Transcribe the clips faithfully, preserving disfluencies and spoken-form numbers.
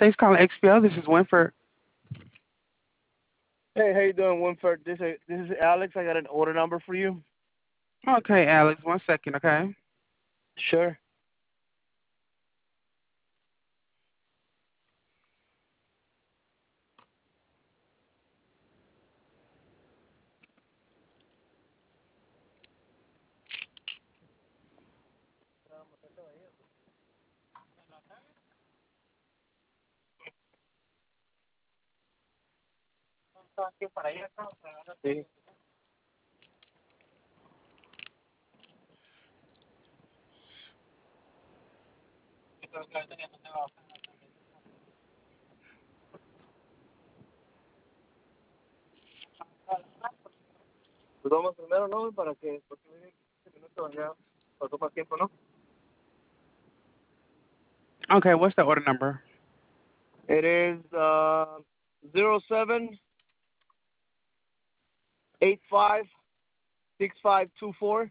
Thanks for calling X P O. This is Winford. Hey, how you doing, Winford? This is this is Alex. I got an order number for you. Okay, Alex, one second, okay? Sure. Sí. Pues vamos primero, ¿no? Para que, porque quince minutos ya pasó más tiempo, ¿no? Okay, what's the order number? It is uh, zero seven eight five six five two four.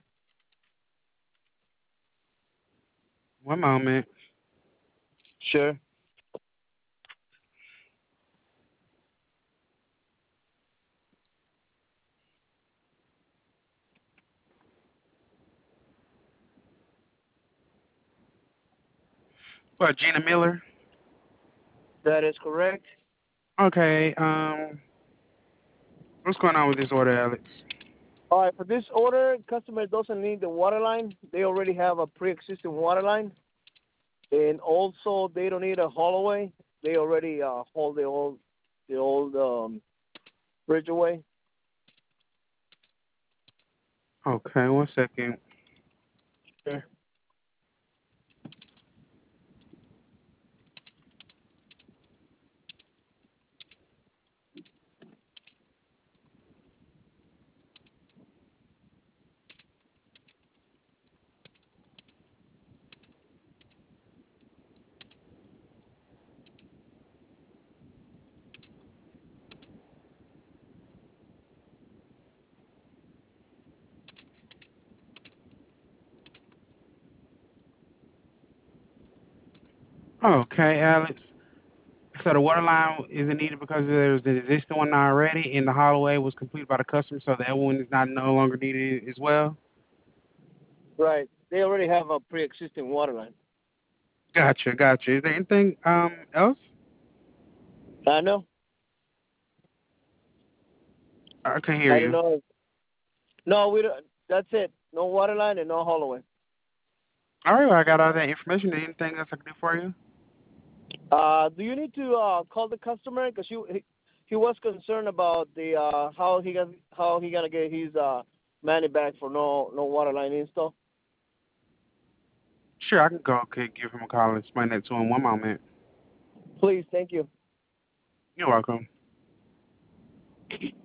One moment. Sure. What, Gina Miller? That is correct. Okay, um, what's going on with this order, Alex? All right, for this order, customer doesn't need the water line. They already have a pre-existing water line. And also, they don't need a haul-away. They already uh, haul the old, the old um, bridge away. Okay, one second. Sure. Okay, Alex. So the water line isn't needed because there's an existing one already, and the hallway was completed by the customer, so that one is not no longer needed as well. Right. They already have a pre-existing water line. Gotcha, gotcha. Is there anything um else? I know. I can hear I don't you. know. No, we don't. That's it. No water line and no haul-away. All right, well, I got all that information. Anything else I can do for you? Uh, do you need to uh, call the customer because he, he he was concerned about the uh, how he got how he gonna get his uh, money back for no no water line install? Sure, I can go. Okay, give him a call and explain that to him. One moment. Please, thank you. You're welcome.